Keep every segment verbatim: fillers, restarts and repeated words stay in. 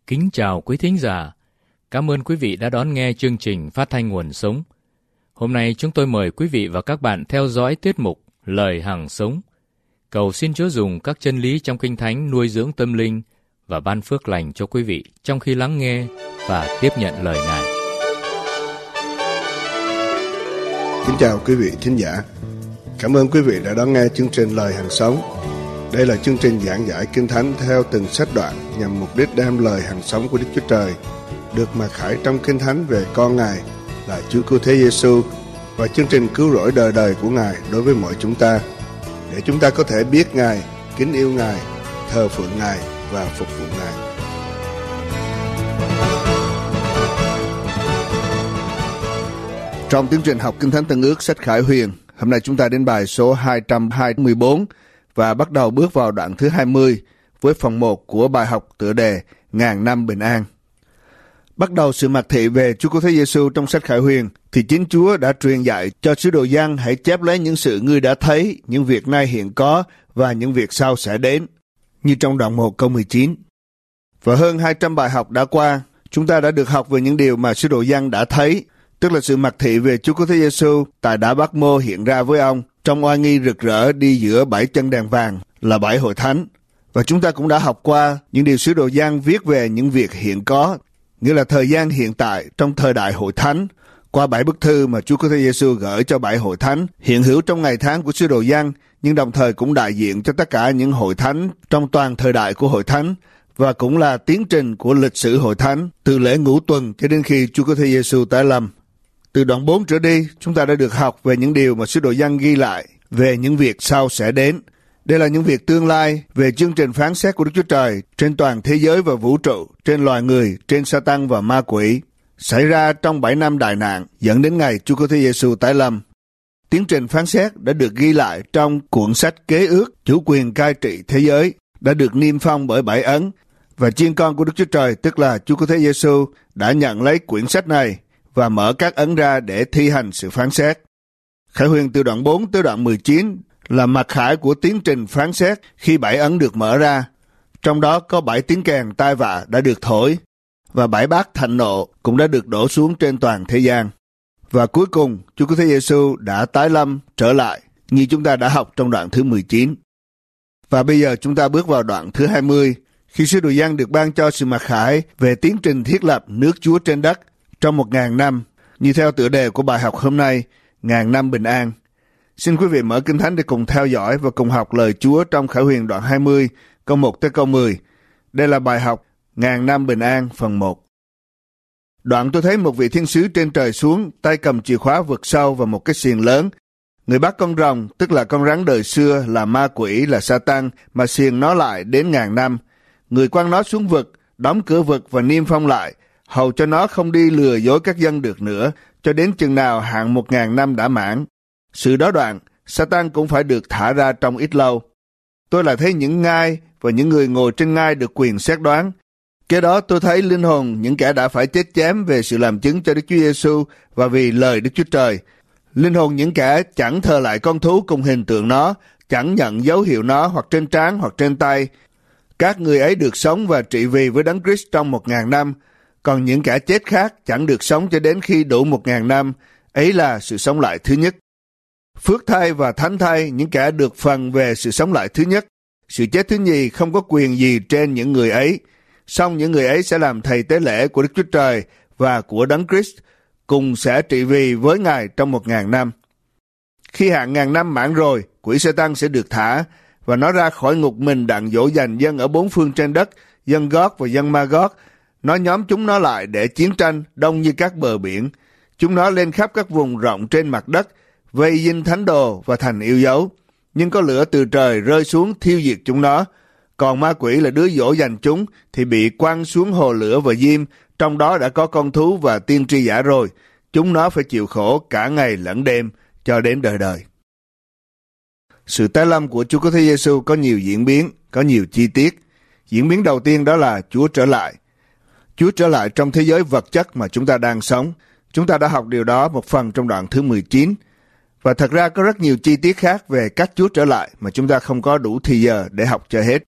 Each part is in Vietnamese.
Kính chào quý thính giả. Cảm ơn quý vị đã đón nghe chương trình phát thanh Nguồn Sống. Hôm nay chúng tôi mời quý vị và các bạn theo dõi tiết mục Lời Hằng Sống. Cầu xin Chúa dùng các chân lý trong Kinh Thánh nuôi dưỡng tâm linh và ban phước lành cho quý vị trong khi lắng nghe và tiếp nhận lời Ngài. Kính chào quý vị thính giả. Cảm ơn quý vị đã đón nghe chương trình Lời Hằng Sống. Đây là chương trình giảng giải Kinh Thánh theo từng sách đoạn nhằm mục đích đem lời hằng sống của Đức Chúa Trời được mặc khải trong Kinh Thánh về con Ngài là Chúa Cứu Thế Giêsu và chương trình cứu rỗi đời đời của Ngài đối với mọi chúng ta, để chúng ta có thể biết Ngài, kính yêu Ngài, thờ phượng Ngài và phục vụ Ngài. Trong tiến trình học Kinh Thánh Tân Ước sách Khải Huyền, hôm nay chúng ta đến bài số hai trăm hai mươi bốn và bắt đầu bước vào đoạn thứ hai mươi với phần một của bài học tựa đề Ngàn năm bình an. Bắt đầu sự mặc thị về Chúa Cứu Thế Giêsu trong sách Khải Huyền, thì chính Chúa đã truyền dạy cho sứ đồ Giăng hãy chép lấy những sự ngươi đã thấy, những việc nay hiện có và những việc sau sẽ đến, như trong đoạn một câu mười chín. Và hơn hai trăm bài học đã qua, chúng ta đã được học về những điều mà sứ đồ Giăng đã thấy, tức là sự mặc thị về Chúa Cứu Thế Giêsu tại Đá Bát Mô hiện ra với ông trong oai nghi rực rỡ đi giữa bảy chân đèn vàng là bảy hội thánh. Và chúng ta cũng đã học qua những điều sứ đồ Giăng viết về những việc hiện có, nghĩa là thời gian hiện tại trong thời đại hội thánh, qua bảy bức thư mà Chúa Cứu Thế Giêsu gửi cho bảy hội thánh hiện hữu trong ngày tháng của sứ đồ Giăng, nhưng đồng thời cũng đại diện cho tất cả những hội thánh trong toàn thời đại của hội thánh, và cũng là tiến trình của lịch sử hội thánh từ lễ ngũ tuần cho đến khi Chúa Cứu Thế Giêsu tái lâm. Từ đoạn bốn trở đi, chúng ta đã được học về những điều mà sứ đồ Giăng ghi lại về những việc sau sẽ đến. Đây là những việc tương lai về chương trình phán xét của Đức Chúa Trời trên toàn thế giới và vũ trụ, trên loài người, trên Sa-tan và ma quỷ, xảy ra trong bảy năm đại nạn dẫn đến ngày Chúa Cứu Thế Giêsu tái lâm. Tiến trình phán xét đã được ghi lại trong cuộn sách Kế ước chủ quyền cai trị thế giới, đã được niêm phong bởi bảy ấn, và chiên con của Đức Chúa Trời, tức là Chúa Cứu Thế Giêsu, đã nhận lấy quyển sách này và mở các ấn ra để thi hành sự phán xét. Khải Huyền từ đoạn bốn tới đoạn mười chín là mặc khải của tiến trình phán xét khi bảy ấn được mở ra. Trong đó có bảy tiếng kèn tai vạ đã được thổi, và bảy bát thạnh nộ cũng đã được đổ xuống trên toàn thế gian. Và cuối cùng, Chúa Cứu Thế Giêsu đã tái lâm trở lại, như chúng ta đã học trong đoạn thứ mười chín. Và bây giờ chúng ta bước vào đoạn thứ hai mươi, khi sứ đồ Giăng được ban cho sự mặc khải về tiến trình thiết lập nước Chúa trên đất trong một ngàn năm, như theo tựa đề của bài học hôm nay, Ngàn năm bình an. Xin quý vị mở Kinh Thánh để cùng theo dõi và cùng học lời Chúa trong Khải Huyền đoạn hai mươi, câu một tới câu mười. Đây là bài học Ngàn năm bình an phần một. Đoạn tôi thấy một vị thiên sứ trên trời xuống, tay cầm chìa khóa vực sâu và một cái xiềng lớn. Người bắt con rồng, tức là con rắn đời xưa, là ma quỷ, là Sa-tan, mà xiềng nó lại đến ngàn năm. Người quăng nó xuống vực, đóng cửa vực và niêm phong lại, hầu cho nó không đi lừa dối các dân được nữa, cho đến chừng nào hạn một ngàn năm đã mãn. Sự đó đoạn, Sa-tan cũng phải được thả ra trong ít lâu. Tôi lại thấy những ngai và những người ngồi trên ngai được quyền xét đoán. Kế đó tôi thấy linh hồn những kẻ đã phải chết chém về sự làm chứng cho Đức Chúa Giêsu và vì lời Đức Chúa Trời. Linh hồn những kẻ chẳng thờ lại con thú cùng hình tượng nó, chẳng nhận dấu hiệu nó hoặc trên trán hoặc trên tay. Các người ấy được sống và trị vì với Đấng Christ trong một ngàn năm, còn những kẻ chết khác chẳng được sống cho đến khi đủ một ngàn năm, ấy là sự sống lại thứ nhất. Phước thay và thánh thay những kẻ được phần về sự sống lại thứ nhất. Sự chết thứ nhì không có quyền gì trên những người ấy, song những người ấy sẽ làm thầy tế lễ của Đức Chúa Trời và của Đấng Christ, cùng sẽ trị vì với Ngài trong một ngàn năm. Khi hạn ngàn năm mãn rồi, quỷ Sa-tan sẽ được thả, và nó ra khỏi ngục mình đặng dỗ dành dân ở bốn phương trên đất, dân Gót và dân Ma-gót. Nó nhóm chúng nó lại để chiến tranh đông như các bờ biển. Chúng nó lên khắp các vùng rộng trên mặt đất, vây dinh thánh đồ và thành yêu dấu. Nhưng có lửa từ trời rơi xuống thiêu diệt chúng nó. Còn ma quỷ là đứa dỗ dành chúng thì bị quăng xuống hồ lửa và diêm, trong đó đã có con thú và tiên tri giả rồi. Chúng nó phải chịu khổ cả ngày lẫn đêm cho đến đời đời. Sự tái lâm của Chúa Cứu Thế Giêsu có nhiều diễn biến, có nhiều chi tiết. Diễn biến đầu tiên đó là Chúa trở lại. Chúa trở lại trong thế giới vật chất mà chúng ta đang sống. Chúng ta đã học điều đó một phần trong đoạn thứ mười chín. Và thật ra có rất nhiều chi tiết khác về cách Chúa trở lại mà chúng ta không có đủ thì giờ để học cho hết.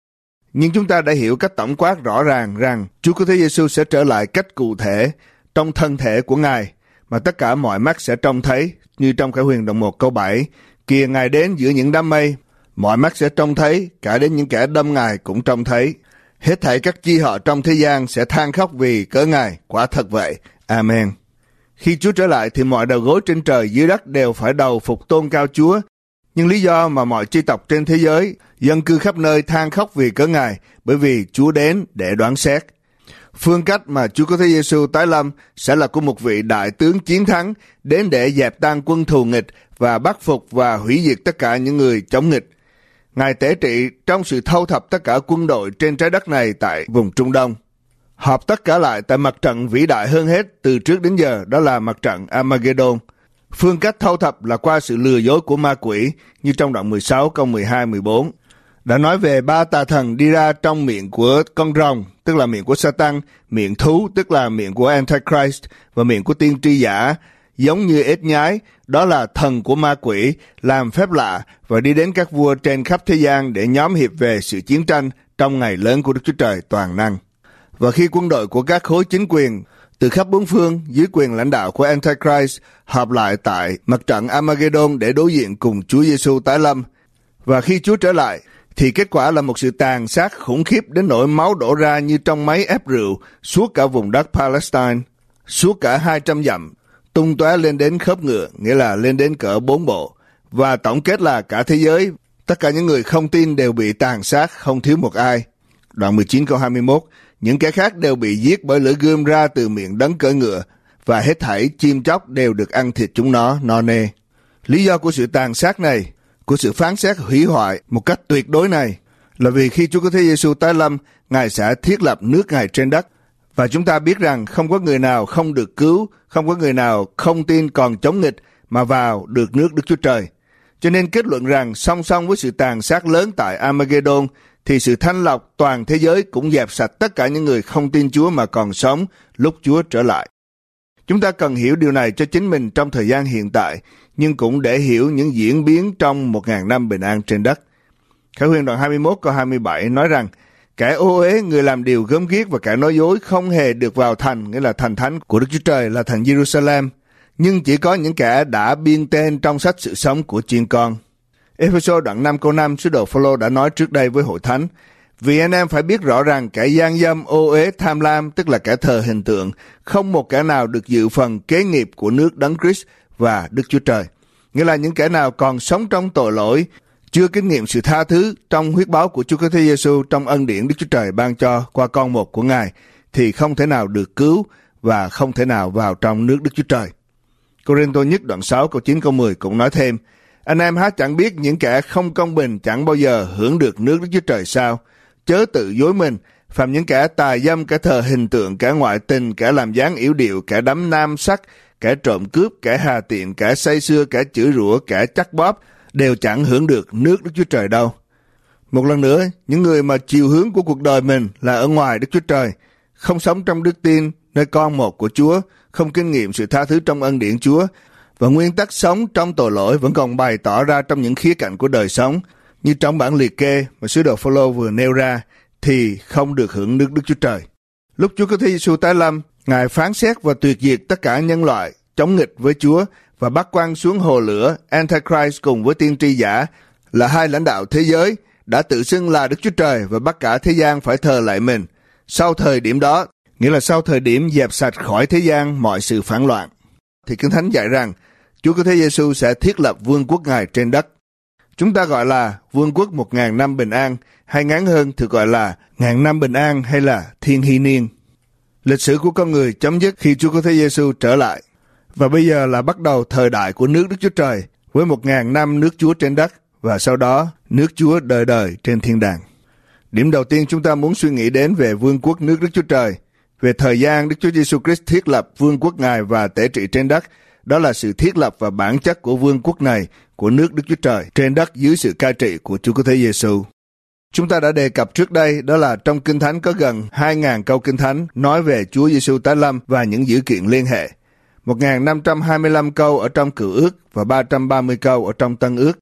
Nhưng chúng ta đã hiểu cách tổng quát rõ ràng rằng Chúa Cứu Thế Giêsu sẽ trở lại cách cụ thể trong thân thể của Ngài, mà tất cả mọi mắt sẽ trông thấy, như trong Khải Huyền đoạn một câu bảy. Kìa Ngài đến giữa những đám mây, mọi mắt sẽ trông thấy, cả đến những kẻ đâm Ngài cũng trông thấy. Hết thảy các chi họ trong thế gian sẽ than khóc vì cớ Ngài, quả thật vậy. Amen. Khi Chúa trở lại thì mọi đầu gối trên trời dưới đất đều phải đầu phục tôn cao Chúa. Nhưng lý do mà mọi chi tộc trên thế giới, dân cư khắp nơi than khóc vì cớ Ngài, bởi vì Chúa đến để đoán xét. Phương cách mà Chúa Cứu Thế Giêsu tái lâm sẽ là của một vị đại tướng chiến thắng đến để dẹp tan quân thù nghịch và bắt phục và hủy diệt tất cả những người chống nghịch. Ngài tể trị trong sự thâu thập tất cả quân đội trên trái đất này tại vùng Trung Đông. Họp tất cả lại tại mặt trận vĩ đại hơn hết từ trước đến giờ, đó là mặt trận Armageddon. Phương cách thâu thập là qua sự lừa dối của ma quỷ, như trong đoạn mười sáu câu mười hai mười bốn. Đã nói về ba tà thần đi ra trong miệng của con rồng, tức là miệng của Satan, miệng thú, tức là miệng của Antichrist, và miệng của tiên tri giả, giống như ếch nhái, đó là thần của ma quỷ, làm phép lạ và đi đến các vua trên khắp thế gian để nhóm hiệp về sự chiến tranh trong ngày lớn của Đức Chúa Trời toàn năng. Và khi quân đội của các khối chính quyền từ khắp bốn phương dưới quyền lãnh đạo của Antichrist họp lại tại mặt trận Armageddon để đối diện cùng Chúa Giêsu tái lâm, và khi Chúa trở lại thì kết quả là một sự tàn sát khủng khiếp đến nỗi máu đổ ra như trong máy ép rượu suốt cả vùng đất Palestine, suốt cả hai trăm dặm, tung tóe lên đến khớp ngựa, nghĩa là lên đến cỡ bốn bộ. Và tổng kết là cả thế giới, tất cả những người không tin đều bị tàn sát, không thiếu một ai. Đoạn mười chín câu hai mươi mốt, những kẻ khác đều bị giết bởi lửa gươm ra từ miệng đấng cưỡi ngựa, và hết thảy chim chóc đều được ăn thịt chúng nó no nê. Lý do của sự tàn sát này, của sự phán xét hủy hoại một cách tuyệt đối này, là vì khi Chúa Cứu Thế Giêsu tái lâm, Ngài sẽ thiết lập nước Ngài trên đất. Và chúng ta biết rằng không có người nào không được cứu, không có người nào không tin còn chống nghịch mà vào được nước Đức Chúa Trời. Cho nên kết luận rằng song song với sự tàn sát lớn tại Armageddon, thì sự thanh lọc toàn thế giới cũng dẹp sạch tất cả những người không tin Chúa mà còn sống lúc Chúa trở lại. Chúng ta cần hiểu điều này cho chính mình trong thời gian hiện tại, nhưng cũng để hiểu những diễn biến trong một ngàn năm bình an trên đất. Khải Huyền đoạn hai mươi mốt câu hai mươi bảy nói rằng, kẻ ô uế, người làm điều gớm ghiếc và kẻ nói dối không hề được vào thành, nghĩa là thành thánh của Đức Chúa Trời là thành Jerusalem, nhưng chỉ có những kẻ đã biên tên trong sách sự sống của chiên con. Ê-phê-sô đoạn năm câu năm, sứ đồ Phao-lô đã nói trước đây với hội thánh, vì anh em phải biết rõ rằng kẻ gian dâm, ô uế, tham lam, tức là kẻ thờ hình tượng, không một kẻ nào được dự phần kế nghiệp của nước Đấng Christ và Đức Chúa Trời. Nghĩa là những kẻ nào còn sống trong tội lỗi, chưa kinh nghiệm sự tha thứ trong huyết báo của Chúa Cứu Thế Giêsu trong ân điển Đức Chúa Trời ban cho qua con một của Ngài, thì không thể nào được cứu và không thể nào vào trong nước Đức Chúa Trời. Cô-rinh-tô nhất đoạn sáu câu chín câu mười cũng nói thêm, anh em há chẳng biết những kẻ không công bình chẳng bao giờ hưởng được nước Đức Chúa Trời sao? Chớ tự dối mình, phàm những kẻ tà dâm, kẻ thờ hình tượng, kẻ ngoại tình, kẻ làm dáng yểu điệu, kẻ đắm nam sắc, kẻ trộm cướp, kẻ hà tiện, kẻ say sưa, kẻ chửi rủa, kẻ chắc bóp, đều chẳng hưởng được nước Đức Chúa Trời đâu. Một lần nữa, những người mà chiều hướng của cuộc đời mình là ở ngoài Đức Chúa Trời, không sống trong đức tin nơi con một của Chúa, không kinh nghiệm sự tha thứ trong ân điển Chúa, và nguyên tắc sống trong tội lỗi vẫn còn bày tỏ ra trong những khía cạnh của đời sống, như trong bản liệt kê mà sứ đồ Phao-lô vừa nêu ra, thì không được hưởng nước Đức Chúa Trời. Lúc Chúa Cứu Thế Giêsu tái lâm, Ngài phán xét và tuyệt diệt tất cả nhân loại chống nghịch với Chúa và bắt quăng xuống hồ lửa. Antichrist cùng với tiên tri giả là hai lãnh đạo thế giới đã tự xưng là Đức Chúa Trời và bắt cả thế gian phải thờ lại mình. Sau thời điểm đó, nghĩa là sau thời điểm dẹp sạch khỏi thế gian mọi sự phản loạn, thì Kinh Thánh dạy rằng Chúa Cứu Thế Giêsu sẽ thiết lập vương quốc Ngài trên đất. Chúng ta gọi là vương quốc một ngàn năm bình an, hay ngắn hơn thì gọi là ngàn năm bình an hay là thiên hy niên. Lịch sử của con người chấm dứt khi Chúa Cứu Thế Giêsu trở lại, và bây giờ là bắt đầu thời đại của nước Đức Chúa Trời với một ngàn năm nước Chúa trên đất, và sau đó nước Chúa đời đời trên thiên đàng. Điểm đầu tiên chúng ta muốn suy nghĩ đến về vương quốc nước Đức Chúa Trời, về thời gian Đức Chúa Giêsu Christ thiết lập vương quốc Ngài và tể trị trên đất, đó là sự thiết lập và bản chất của vương quốc này, của nước Đức Chúa Trời trên đất dưới sự cai trị của Chúa Cứu Thế Giêsu. Chúng ta đã đề cập trước đây, đó là trong Kinh Thánh có gần hai nghìn câu Kinh Thánh nói về Chúa Giêsu tái lâm và những dữ kiện liên hệ. một nghìn năm trăm hai mươi lăm câu ở trong Cựu Ước và ba trăm ba mươi câu ở trong Tân Ước.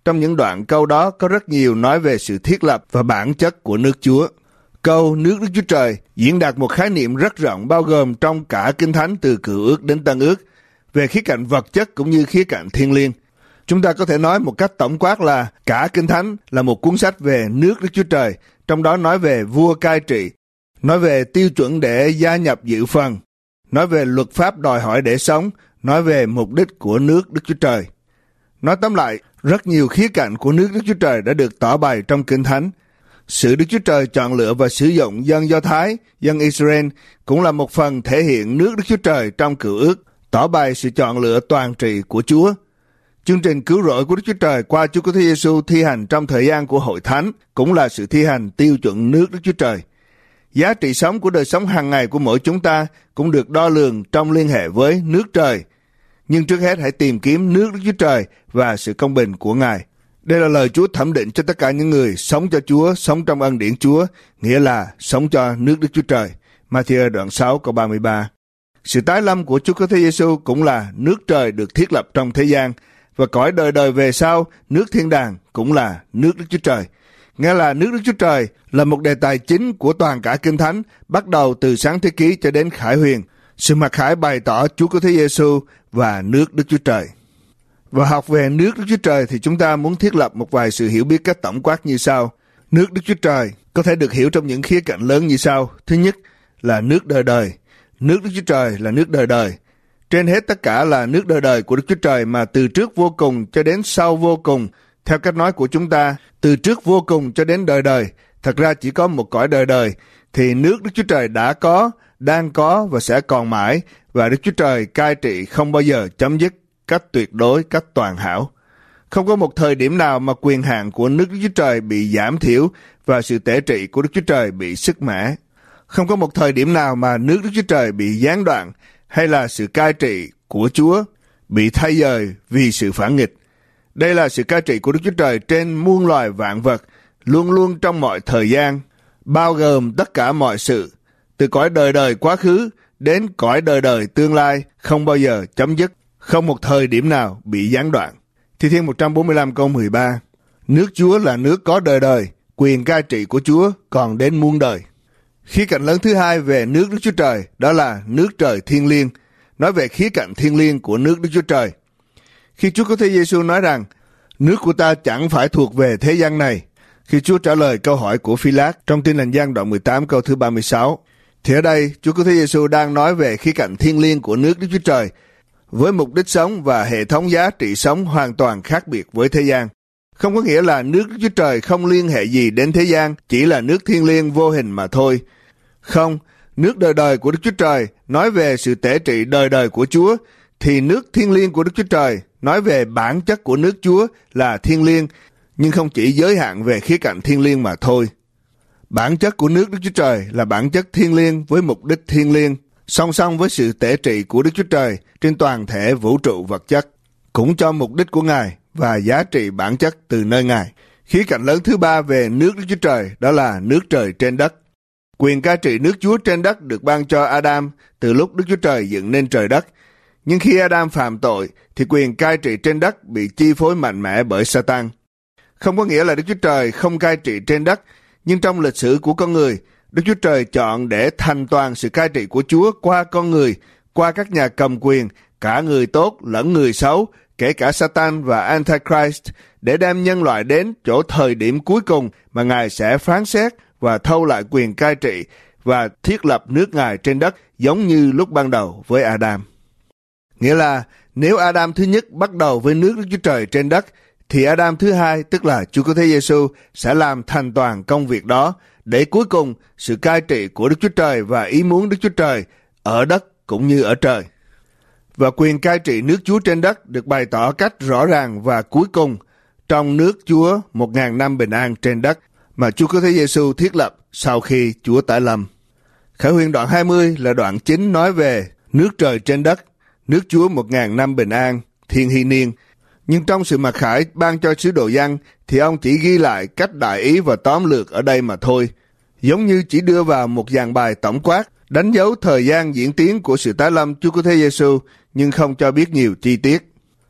trong những đoạn câu đó có rất nhiều nói về sự thiết lập và bản chất của nước Chúa. Câu nước Đức Chúa Trời diễn đạt một khái niệm rất rộng bao gồm trong cả Kinh Thánh từ Cựu Ước đến Tân Ước, về khía cạnh vật chất cũng như khía cạnh thiêng liêng. Chúng ta có thể nói một cách tổng quát là cả Kinh Thánh là một cuốn sách về nước Đức Chúa Trời, trong đó nói về vua cai trị, nói về tiêu chuẩn để gia nhập dự phần, nói về luật pháp đòi hỏi để sống, nói về mục đích của nước Đức Chúa Trời. Nói tóm lại, rất nhiều khía cạnh của nước Đức Chúa Trời đã được tỏ bày trong Kinh Thánh. Sự Đức Chúa Trời chọn lựa và sử dụng dân Do Thái, dân Israel cũng là một phần thể hiện nước Đức Chúa Trời trong Cựu Ước, tỏ bày sự chọn lựa toàn trị của Chúa. Chương trình cứu rỗi của Đức Chúa Trời qua Chúa Cứu Thế Giêsu thi hành trong thời gian của Hội Thánh cũng là sự thi hành tiêu chuẩn nước Đức Chúa Trời. Giá trị sống của đời sống hàng ngày của mỗi chúng ta cũng được đo lường trong liên hệ với nước trời. Nhưng trước hết hãy tìm kiếm nước Đức Chúa Trời và sự công bình của Ngài. Đây là lời Chúa thẩm định cho tất cả những người sống cho Chúa, sống trong ân điển Chúa, nghĩa là sống cho nước Đức Chúa Trời. Ma-thi-ơ đoạn sáu câu ba mươi ba. Sự tái lâm của Chúa Cứu Thế Giêsu cũng là nước trời được thiết lập trong thế gian, và cõi đời đời về sau, nước thiên đàng cũng là nước Đức Chúa Trời. Nghĩa là nước Đức Chúa Trời là một đề tài chính của toàn cả Kinh Thánh, bắt đầu từ Sáng Thế Ký cho đến Khải Huyền. Sự mặc khải bày tỏ Chúa Cứu Thế Giêsu và nước Đức Chúa Trời. Và học về nước Đức Chúa Trời thì chúng ta muốn thiết lập một vài sự hiểu biết cách tổng quát như sau. Nước Đức Chúa Trời có thể được hiểu trong những khía cạnh lớn như sau. Thứ nhất là nước đời đời. Nước Đức Chúa Trời là nước đời đời. Trên hết tất cả là nước đời đời của Đức Chúa Trời mà từ trước vô cùng cho đến sau vô cùng. Theo cách nói của chúng ta, từ trước vô cùng cho đến đời đời, thật ra chỉ có một cõi đời đời, thì nước Đức Chúa Trời đã có, đang có và sẽ còn mãi, và Đức Chúa Trời cai trị không bao giờ chấm dứt, cách tuyệt đối, cách toàn hảo. Không có một thời điểm nào mà quyền hạn của nước Đức Chúa Trời bị giảm thiểu và sự tể trị của Đức Chúa Trời bị sứt mẻ. Không có một thời điểm nào mà nước Đức Chúa Trời bị gián đoạn hay là sự cai trị của Chúa bị thay dời vì sự phản nghịch. Đây là sự cai trị của Đức Chúa Trời trên muôn loài vạn vật, luôn luôn trong mọi thời gian, bao gồm tất cả mọi sự, từ cõi đời đời quá khứ đến cõi đời đời tương lai, không bao giờ chấm dứt, không một thời điểm nào bị gián đoạn. Thi Thiên một trăm bốn mươi lăm câu mười ba. Nước Chúa là nước có đời đời, quyền cai trị của Chúa còn đến muôn đời. Khía cạnh lớn thứ hai về nước Đức Chúa Trời đó là nước trời thiêng liêng, nói về khía cạnh thiêng liêng của nước Đức Chúa Trời. Khi Chúa Cứu Thế Giêsu nói rằng nước của ta chẳng phải thuộc về thế gian này, khi Chúa trả lời câu hỏi của Phi-lát trong Tin Lành Giăng đoạn mười tám câu thứ ba mươi sáu, thì ở đây Chúa Cứu Thế Giêsu đang nói về khía cạnh thiêng liêng của nước Đức Chúa Trời với mục đích sống và hệ thống giá trị sống hoàn toàn khác biệt với thế gian. Không có nghĩa là nước Đức Chúa Trời không liên hệ gì đến thế gian, chỉ là nước thiêng liêng vô hình mà thôi. Không, nước đời đời của Đức Chúa Trời nói về sự tể trị đời đời của Chúa, thì nước thiêng liêng của Đức Chúa Trời nói về bản chất của nước Chúa là thiêng liêng, nhưng không chỉ giới hạn về khía cạnh thiêng liêng mà thôi. Bản chất của nước Đức Chúa Trời là bản chất thiêng liêng với mục đích thiêng liêng, song song với sự tể trị của Đức Chúa Trời trên toàn thể vũ trụ vật chất, cũng cho mục đích của Ngài và giá trị bản chất từ nơi Ngài. Khía cạnh lớn thứ ba về nước Đức Chúa Trời đó là nước trời trên đất. Quyền cai trị nước Chúa trên đất được ban cho Adam từ lúc Đức Chúa Trời dựng nên trời đất. Nhưng khi Adam phạm tội, thì quyền cai trị trên đất bị chi phối mạnh mẽ bởi Satan. Không có nghĩa là Đức Chúa Trời không cai trị trên đất, nhưng trong lịch sử của con người, Đức Chúa Trời chọn để thành toàn sự cai trị của Chúa qua con người, qua các nhà cầm quyền, cả người tốt lẫn người xấu, kể cả Satan và Antichrist, để đem nhân loại đến chỗ thời điểm cuối cùng mà Ngài sẽ phán xét và thâu lại quyền cai trị và thiết lập nước Ngài trên đất giống như lúc ban đầu với Adam. Nghĩa là nếu Adam thứ nhất bắt đầu với nước Đức Chúa Trời trên đất, thì Adam thứ hai, tức là Chúa Cứu Thế Giêsu, sẽ làm thành toàn công việc đó, để cuối cùng sự cai trị của Đức Chúa Trời và ý muốn Đức Chúa Trời ở đất cũng như ở trời. Và quyền cai trị nước Chúa trên đất được bày tỏ cách rõ ràng và cuối cùng trong nước Chúa một ngàn năm bình an trên đất mà Chúa Cứu Thế Giêsu thiết lập sau khi Chúa tái lâm. Khải Huyền đoạn hai mươi là đoạn chính nói về nước trời trên đất, nước Chúa một ngàn năm bình an, thiên hy niên. Nhưng trong sự mặc khải ban cho sứ đồ Giăng thì ông chỉ ghi lại cách đại ý và tóm lược ở đây mà thôi, giống như chỉ đưa vào một dàn bài tổng quát, đánh dấu thời gian diễn tiến của sự tái lâm Chúa Cứu Thế Giêsu, nhưng không cho biết nhiều chi tiết.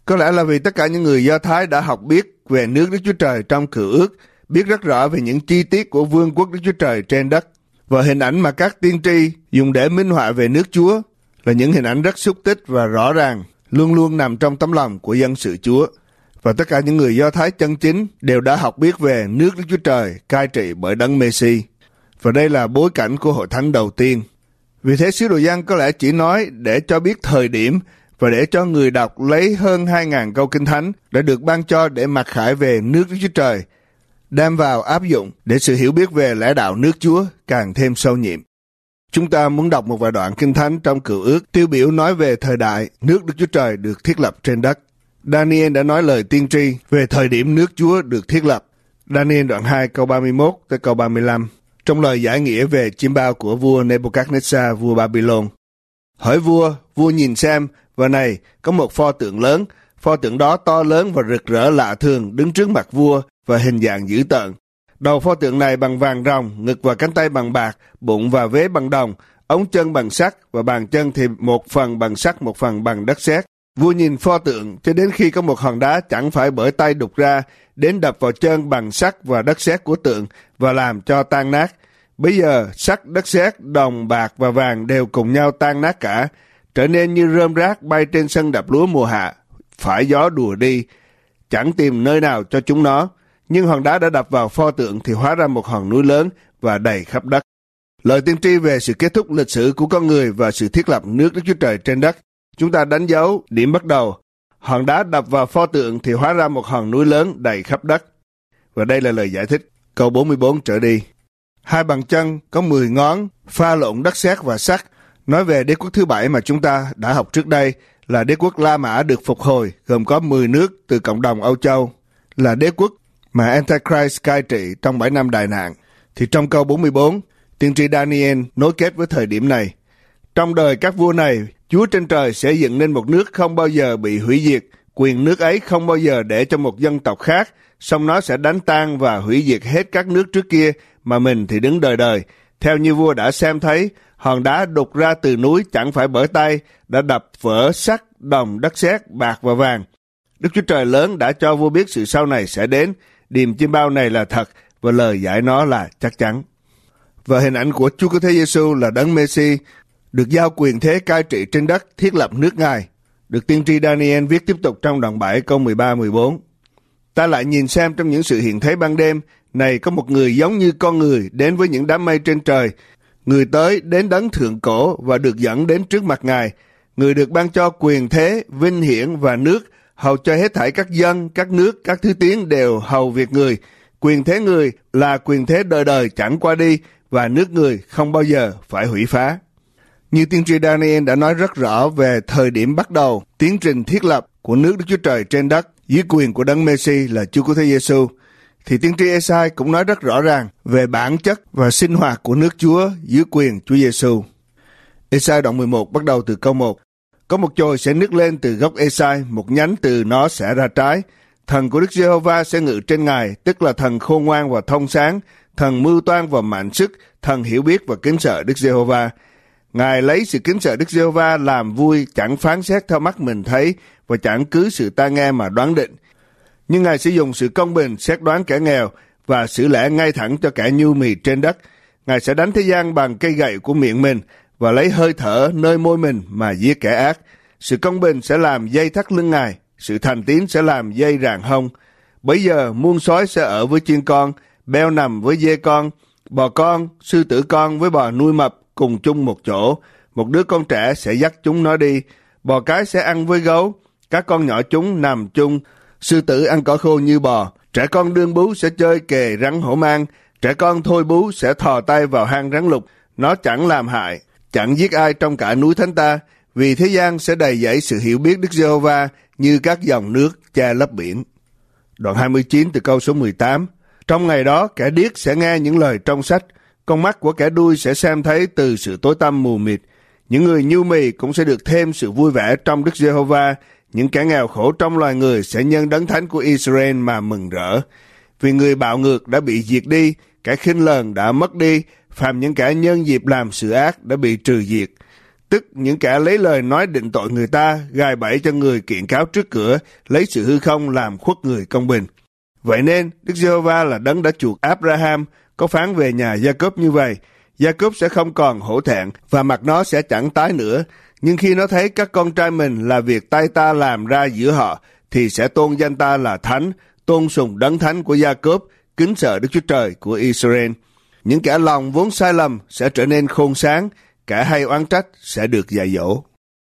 Có lẽ là vì tất cả những người Do Thái đã học biết về nước Đức Chúa Trời trong Cựu Ước, biết rất rõ về những chi tiết của vương quốc Đức Chúa Trời trên đất. Và hình ảnh mà các tiên tri dùng để minh họa về nước Chúa là những hình ảnh rất xúc tích và rõ ràng, luôn luôn nằm trong tấm lòng của dân sự Chúa. Và tất cả những người Do Thái chân chính đều đã học biết về nước Đức Chúa Trời cai trị bởi Đấng Mê-si. Và đây là bối cảnh của hội thánh đầu tiên. Vì thế sứ đồ Giăng có lẽ chỉ nói để cho biết thời điểm và để cho người đọc lấy hơn hai nghìn câu Kinh Thánh đã được ban cho để mặc khải về nước Đức Chúa Trời, đem vào áp dụng để sự hiểu biết về lẽ đạo nước Chúa càng thêm sâu nhiệm. Chúng ta muốn đọc một vài đoạn Kinh Thánh trong Cựu Ước tiêu biểu nói về thời đại nước Đức Chúa Trời được thiết lập trên đất. Daniel đã nói lời tiên tri về thời điểm nước Chúa được thiết lập. Daniel đoạn hai câu ba mươi mốt tới câu ba mươi lăm. Trong lời giải nghĩa về chiêm bao của vua Nebuchadnezzar, vua Babylon. Hỏi vua, vua nhìn xem, và này, có một pho tượng lớn. Pho tượng đó to lớn và rực rỡ lạ thường đứng trước mặt vua và hình dạng dữ tợn. Đầu pho tượng này bằng vàng ròng, ngực và cánh tay bằng bạc, bụng và vế bằng đồng, ống chân bằng sắt và bàn chân thì một phần bằng sắt, một phần bằng đất sét. Vua nhìn pho tượng cho đến khi có một hòn đá chẳng phải bởi tay đục ra, đến đập vào chân bằng sắt và đất sét của tượng và làm cho tan nát. Bây giờ sắt, đất sét, đồng, bạc và vàng đều cùng nhau tan nát cả, trở nên như rơm rác bay trên sân đập lúa mùa hạ, phải gió đùa đi, chẳng tìm nơi nào cho chúng nó. Nhưng hòn đá đã đập vào pho tượng thì hóa ra một hòn núi lớn và đầy khắp đất. Lời tiên tri về sự kết thúc lịch sử của con người và sự thiết lập nước Đức Chúa Trời trên đất. Chúng ta đánh dấu điểm bắt đầu. Hòn đá đập vào pho tượng thì hóa ra một hòn núi lớn đầy khắp đất. Và đây là lời giải thích, câu bốn mươi bốn trở đi. Hai bàn chân có mười ngón, pha lộn đất sét và sắt, nói về đế quốc thứ bảy mà chúng ta đã học trước đây, là đế quốc La Mã được phục hồi, gồm có mười nước từ cộng đồng Âu Châu, là đế quốc mà Antichrist cai trị trong bảy năm đại nạn. Thì trong câu bốn mươi bốn, tiên tri Daniel nối kết với thời điểm này. Trong đời các vua này, Chúa trên trời sẽ dựng nên một nước không bao giờ bị hủy diệt, quyền nước ấy không bao giờ để cho một dân tộc khác, song nó sẽ đánh tan và hủy diệt hết các nước trước kia, mà mình thì đứng đời đời. Theo như vua đã xem thấy, hòn đá đục ra từ núi chẳng phải bởi tay, đã đập vỡ sắt, đồng, đất sét, bạc và vàng. Đức Chúa Trời lớn đã cho vua biết sự sau này sẽ đến, điềm chiêm bao này là thật và lời giải nó là chắc chắn. Và hình ảnh của Chúa Cứu Thế Giêsu là Đấng Mê-si được giao quyền thế cai trị trên đất, thiết lập nước Ngài, được tiên tri Daniel viết tiếp tục trong đoạn bảy câu mười ba mười bốn. Ta lại nhìn xem trong những sự hiện thấy ban đêm, này có một người giống như con người đến với những đám mây trên trời. Người tới đến Đấng thượng cổ và được dẫn đến trước mặt Ngài. Người được ban cho quyền thế, vinh hiển và nước, hầu cho hết thảy các dân, các nước, các thứ tiếng đều hầu việc người. Quyền thế người là quyền thế đời đời chẳng qua đi, và nước người không bao giờ phải hủy phá. Như tiên tri Daniel đã nói rất rõ về thời điểm bắt đầu, tiến trình thiết lập của nước Đức Chúa Trời trên đất dưới quyền của Đấng Mê-si là Chúa Cứu Thế Giêsu, thì tiên tri Ê-sai cũng nói rất rõ ràng về bản chất và sinh hoạt của nước Chúa dưới quyền Chúa Giêsu. Ê-sai đoạn mười một bắt đầu từ câu một. Có một chồi sẽ nứt lên từ gốc Ê-sai, một nhánh từ nó sẽ ra trái. Thần của Đức Giê-hô-va sẽ ngự trên Ngài, tức là thần khôn ngoan và thông sáng, thần mưu toan và mạnh sức, thần hiểu biết và kính sợ Đức Giê-hô-va. Ngài lấy sự kính sợ Đức Giê-hô-va làm vui, chẳng phán xét theo mắt mình thấy và chẳng cứ sự ta nghe mà đoán định. Nhưng Ngài sẽ dùng sự công bình xét đoán kẻ nghèo và xử lẽ ngay thẳng cho kẻ nhu mì trên đất. Ngài sẽ đánh thế gian bằng cây gậy của miệng mình và lấy hơi thở nơi môi mình mà giết kẻ ác. Sự công bình sẽ làm dây thắt lưng Ngài, sự thành tín sẽ làm dây ràng hông. Bấy giờ muôn sói sẽ ở với chiên con, beo nằm với dê con, bò con, sư tử con với bò nuôi mập cùng chung một chỗ. Một đứa con trẻ sẽ dắt chúng nó đi. Bò cái sẽ ăn với gấu, các con nhỏ chúng nằm chung. Sư tử ăn cỏ khô như bò. Trẻ con đương bú sẽ chơi kề rắn hổ mang. Trẻ con thôi bú sẽ thò tay vào hang rắn lục. Nó chẳng làm hại, chẳng giết ai trong cả núi thánh ta. Vì thế gian sẽ đầy dẫy sự hiểu biết Đức Giê-hô-va như các dòng nước che lấp biển. Đoạn hai mươi chín từ câu số mười tám. Trong ngày đó, kẻ điếc sẽ nghe những lời trong sách. Con mắt của kẻ đuôi sẽ xem thấy từ sự tối tăm mù mịt. Những người nhu mì cũng sẽ được thêm sự vui vẻ trong Đức Giê-hô-va. Những kẻ nghèo khổ trong loài người sẽ nhân đấng thánh của Israel mà mừng rỡ. Vì người bạo ngược đã bị diệt đi, kẻ khinh lờn đã mất đi, phàm những kẻ nhân dịp làm sự ác đã bị trừ diệt. tức những kẻ lấy lời nói định tội người ta, gài bẫy cho người kiện cáo trước cửa, lấy sự hư không làm khuất người công bình. Vậy nên, Đức Giê-hô-va là đấng đã chuộc Abraham, có phán về nhà Gia-cốp như vậy: Gia-cốp sẽ không còn hổ thẹn và mặt nó sẽ chẳng tái nữa. Nhưng khi nó thấy các con trai mình là việc tay ta làm ra giữa họ, thì sẽ tôn danh ta là thánh, tôn sùng đấng thánh của Gia-cốp, kính sợ Đức Chúa Trời của Israel. Những kẻ lòng vốn sai lầm sẽ trở nên khôn sáng, kẻ hay oán trách sẽ được dạy dỗ.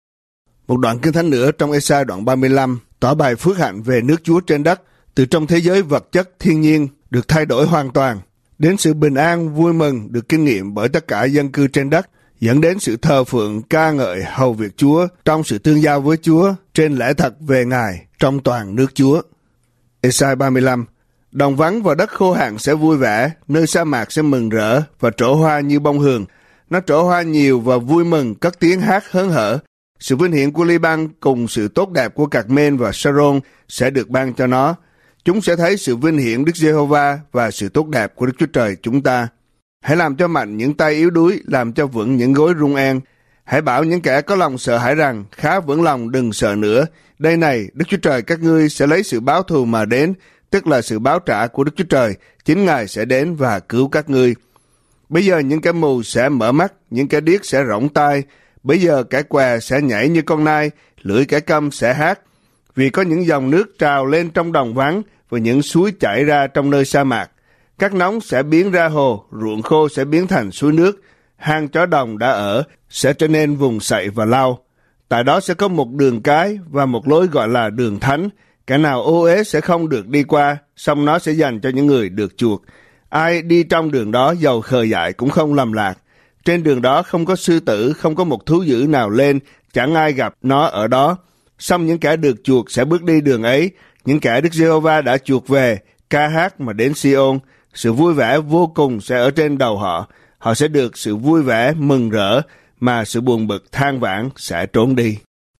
Một đoạn kinh thánh nữa trong Ê-sai đoạn ba mươi lăm tỏ bài phước hạnh về nước Chúa trên đất, từ trong thế giới vật chất thiên nhiên được thay đổi hoàn toàn, đến sự bình an vui mừng được kinh nghiệm bởi tất cả dân cư trên đất, dẫn đến sự thờ phượng ca ngợi hầu việc Chúa trong sự tương giao với Chúa trên lẽ thật về Ngài trong toàn nước Chúa. Ê-sai ba mươi lăm: Đồng vắng và đất khô hạn sẽ vui vẻ, nơi sa mạc sẽ mừng rỡ và trổ hoa như bông hường. Nó trổ hoa nhiều và vui mừng, cất tiếng hát hớn hở. Sự vinh hiển của Li-ban cùng sự tốt đẹp của Cạc-men và Sa-rôn sẽ được ban cho nó. Chúng sẽ thấy sự vinh hiển Đức Giê-hô-va và sự tốt đẹp của Đức Chúa Trời chúng ta. Hãy làm cho mạnh những tay yếu đuối, làm cho vững những gối rung an. Hãy bảo những kẻ có lòng sợ hãi rằng, khá vững lòng đừng sợ nữa. Đây này, Đức Chúa Trời các ngươi sẽ lấy sự báo thù mà đến, tức là sự báo trả của Đức Chúa Trời. Chính Ngài sẽ đến và cứu các ngươi. Bây giờ những kẻ mù sẽ mở mắt, những kẻ điếc sẽ rỗng tai. Bây giờ kẻ què sẽ nhảy như con nai, lưỡi kẻ câm sẽ hát. Vì có những dòng nước trào lên trong đồng vắng và những suối chảy ra trong nơi sa mạc. Các nóng sẽ biến ra hồ, ruộng khô sẽ biến thành suối nước. Hang chó đồng đã ở sẽ trở nên vùng sậy và lau. Tại đó sẽ có một đường cái và một lối gọi là đường thánh. Kẻ nào ô uế sẽ không được đi qua, song nó sẽ dành cho những người được chuộc. Ai đi trong đường đó dầu khờ dại cũng không lầm lạc. Trên đường đó không có sư tử, không có một thú dữ nào lên, chẳng ai gặp nó ở đó. Song những kẻ được chuộc sẽ bước đi đường ấy, những kẻ Đức Giê-hô-va đã chuộc về, ca hát mà đến Si-ôn. Sự vui vẻ vô cùng sẽ ở trên đầu họ. Họ sẽ được sự vui vẻ mừng rỡ, mà sự buồn bực than vãn sẽ trốn đi.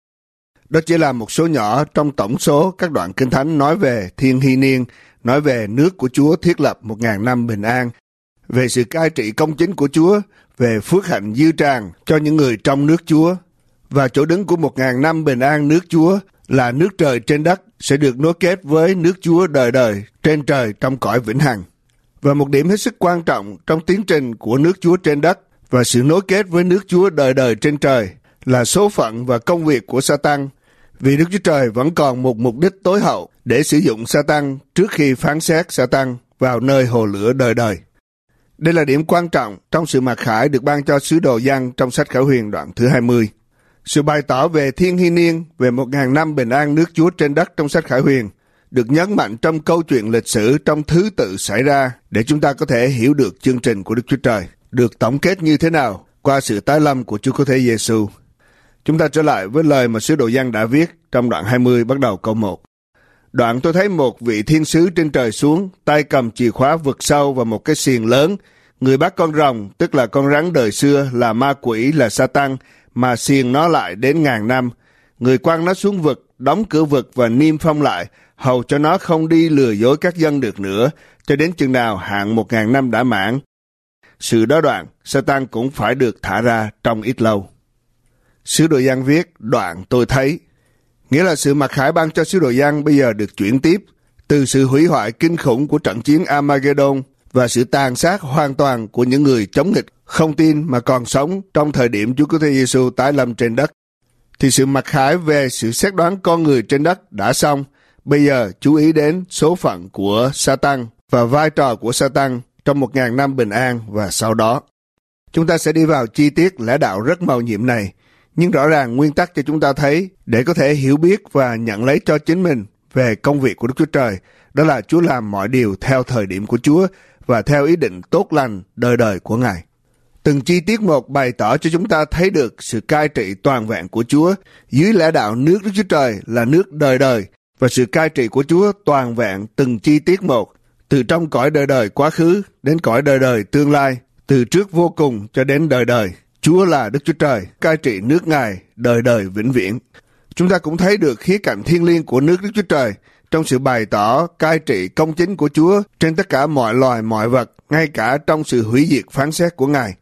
Đó chỉ là một số nhỏ trong tổng số các đoạn kinh thánh nói về thiên hy niên, nói về nước của Chúa thiết lập một ngàn năm bình an, về sự cai trị công chính của Chúa, về phước hạnh dư tràn cho những người trong nước Chúa. Và chỗ đứng của một ngàn năm bình an nước Chúa là nước trời trên đất sẽ được nối kết với nước Chúa đời đời trên trời trong cõi vĩnh hằng. Và một điểm hết sức quan trọng trong tiến trình của nước Chúa trên đất và sự nối kết với nước Chúa đời đời trên trời là số phận và công việc của Sa-tan, vì Đức Chúa Trời vẫn còn một mục đích tối hậu để sử dụng Sa-tan trước khi phán xét Sa-tan vào nơi hồ lửa đời đời. Đây là điểm quan trọng trong sự mặc khải được ban cho sứ đồ Giăng trong sách Khải Huyền đoạn thứ hai mươi. Sự bày tỏ về thiên hy niên, về một ngàn năm bình an nước Chúa trên đất trong sách Khải Huyền được nhấn mạnh trong câu chuyện lịch sử trong thứ tự xảy ra để chúng ta có thể hiểu được chương trình của Đức Chúa Trời được tổng kết như thế nào qua sự tái lâm của Chúa Cứu Thế Giê-xu. Chúng ta trở lại với lời mà sứ đồ Giăng đã viết trong đoạn hai mươi bắt đầu câu một. Đoạn tôi thấy một vị thiên sứ trên trời xuống, tay cầm chìa khóa vực sâu và một cái xiềng lớn. Người bắt con rồng, tức là con rắn đời xưa, là ma quỷ, là Sa-tan, mà xiềng nó lại đến ngàn năm. Người quăng nó xuống vực, đóng cửa vực và niêm phong lại, hầu cho nó không đi lừa dối các dân được nữa, cho đến chừng nào hạn một ngàn năm đã mãn. Sự đó đoạn, Sa-tan cũng phải được thả ra trong ít lâu. Sứ đồ Giăng viết, đoạn tôi thấy, nghĩa là sự mặc khải ban cho sứ đồ Giăng bây giờ được chuyển tiếp từ sự hủy hoại kinh khủng của trận chiến Armageddon và sự tàn sát hoàn toàn của những người chống nghịch, không tin mà còn sống trong thời điểm Chúa Cứu Thế Giê-xu tái lâm trên đất. Thì sự mặc khải về sự xét đoán con người trên đất đã xong. Bây giờ chú ý đến số phận của Sa-tan và vai trò của Sa-tan trong một ngàn năm bình an và sau đó. Chúng ta sẽ đi vào chi tiết lẽ đạo rất mầu nhiệm này, nhưng rõ ràng nguyên tắc cho chúng ta thấy để có thể hiểu biết và nhận lấy cho chính mình về công việc của Đức Chúa Trời, đó là Chúa làm mọi điều theo thời điểm của Chúa và theo ý định tốt lành đời đời của Ngài. Từng chi tiết một bày tỏ cho chúng ta thấy được sự cai trị toàn vẹn của Chúa dưới lẽ đạo nước Đức Chúa Trời là nước đời đời, và sự cai trị của Chúa toàn vẹn từng chi tiết một, từ trong cõi đời đời quá khứ đến cõi đời đời tương lai, từ trước vô cùng cho đến đời đời. Chúa là Đức Chúa Trời, cai trị nước Ngài đời đời vĩnh viễn. Chúng ta cũng thấy được khía cạnh thiêng liêng của nước Đức Chúa Trời trong sự bày tỏ cai trị công chính của Chúa trên tất cả mọi loài mọi vật, ngay cả trong sự hủy diệt phán xét của Ngài.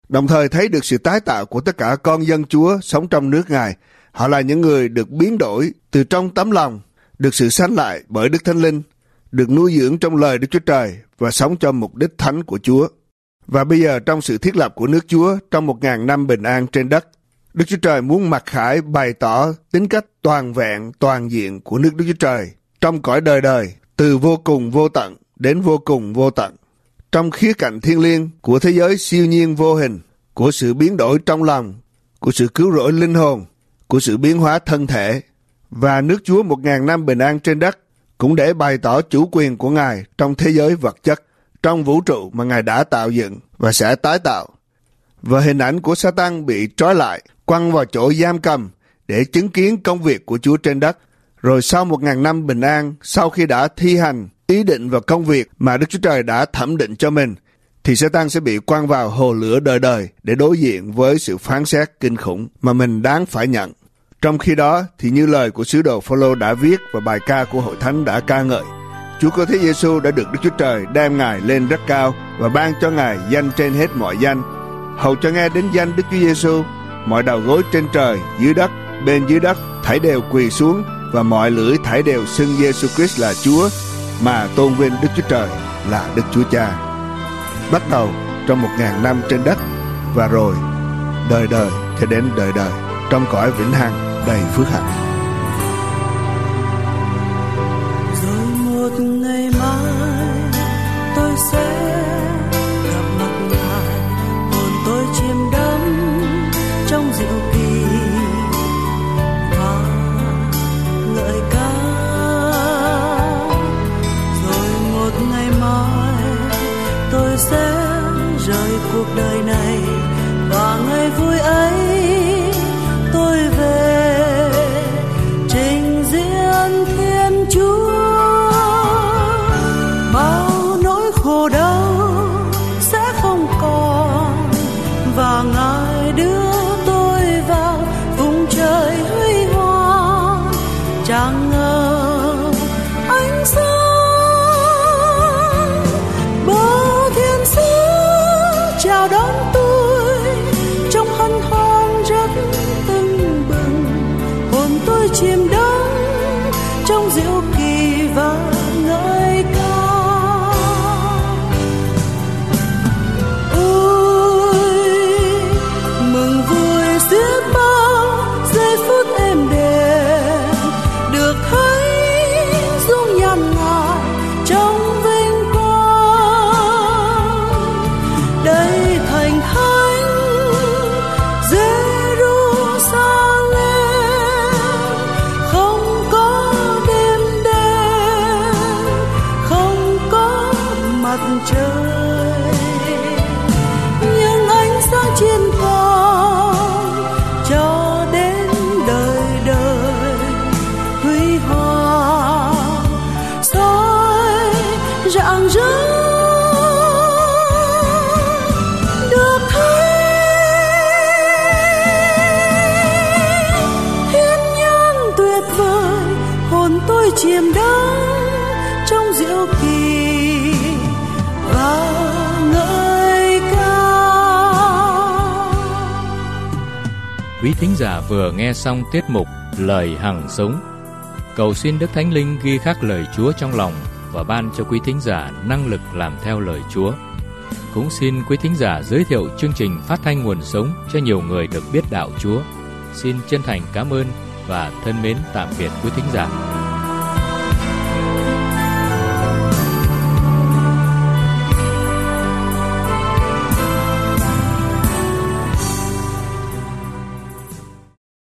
đồng thời thấy được sự tái tạo của tất cả con dân Chúa sống trong nước Ngài. Họ là những người được biến đổi từ trong tấm lòng, được sự sanh lại bởi Đức Thánh Linh, được nuôi dưỡng trong lời Đức Chúa Trời và sống cho mục đích thánh của Chúa. Và bây giờ trong sự thiết lập của nước Chúa, trong một ngàn năm bình an trên đất, Đức Chúa Trời muốn mặc khải bày tỏ tính cách toàn vẹn, toàn diện của nước Đức Chúa Trời trong cõi đời đời, từ vô cùng vô tận đến vô cùng vô tận. Trong khía cạnh thiêng liêng của thế giới siêu nhiên vô hình, của sự biến đổi trong lòng, của sự cứu rỗi linh hồn, của sự biến hóa thân thể. Và nước Chúa một ngàn năm bình an trên đất cũng để bày tỏ chủ quyền của Ngài trong thế giới vật chất, trong vũ trụ mà Ngài đã tạo dựng và sẽ tái tạo. Và hình ảnh của Sa-tan bị trói lại, quăng vào chỗ giam cầm để chứng kiến công việc của Chúa trên đất. Rồi sau một ngàn năm bình an, sau khi đã thi hành ý định và công việc mà Đức Chúa Trời đã thẩm định cho mình, thì Sa-tan sẽ bị quăng vào hồ lửa đời đời để đối diện với sự phán xét kinh khủng mà mình đáng phải nhận. Trong khi đó thì như lời của sứ đồ Phô-lô đã viết và bài ca của hội thánh đã ca ngợi, Chúa Cứu Thế Giêsu đã được Đức Chúa Trời đem Ngài lên rất cao và ban cho Ngài danh trên hết mọi danh, hầu cho nghe đến danh Đức Chúa Giêsu, mọi đầu gối trên trời, dưới đất, bên dưới đất thảy đều quỳ xuống và mọi lưỡi thảy đều xưng Giêsu Christ là Chúa, mà tôn vinh Đức Chúa Trời là Đức Chúa Cha. Bắt đầu trong một ngàn năm trên đất và rồi đời đời cho đến đời đời trong cõi vĩnh hằng đầy phước hạnh. Rồi một ngày mai tôi sẽ gặp mặt Ngài, hồn tôi chìm đắm trong diệu kỳ và ngợi ca. Rồi một ngày mai tôi sẽ rời cuộc đời này và ngày vui ấy tôi về trình diễn Thiên Chúa. Bao nỗi khổ đau sẽ không còn và Ngài đưa tôi vào vùng trời huy hoàng. Chẳng ngờ ánh sáng bao thiên sứ chào đón tôi trong hân hoan rất tưng bừng. Hồn tôi chìm đắm trong diệu kỳ và ngợi ca. Ôi mừng vui xiết bao giây phút êm đềm, được thấy dung nhan Ngài trong vinh quang. Đây thành thánh Jerusalem, không có đêm đen, không có mặt trời, nhưng ánh sáng trên con cho đến đời đời huy hoàng soi rạng rỡ. Được thấy thiên nhiên tuyệt vời, hồn tôi chìm đắm trong diệu kỳ và ngợi ca. Quý thính giả vừa nghe xong tiết mục Lời Hằng Sống. Cầu xin Đức Thánh Linh ghi khắc lời Chúa trong lòng và ban cho quý thính giả năng lực làm theo lời Chúa. Cũng xin quý thính giả giới thiệu chương trình phát thanh Nguồn Sống cho nhiều người được biết đạo Chúa. Xin chân thành cảm ơn và thân mến tạm biệt quý thính giả.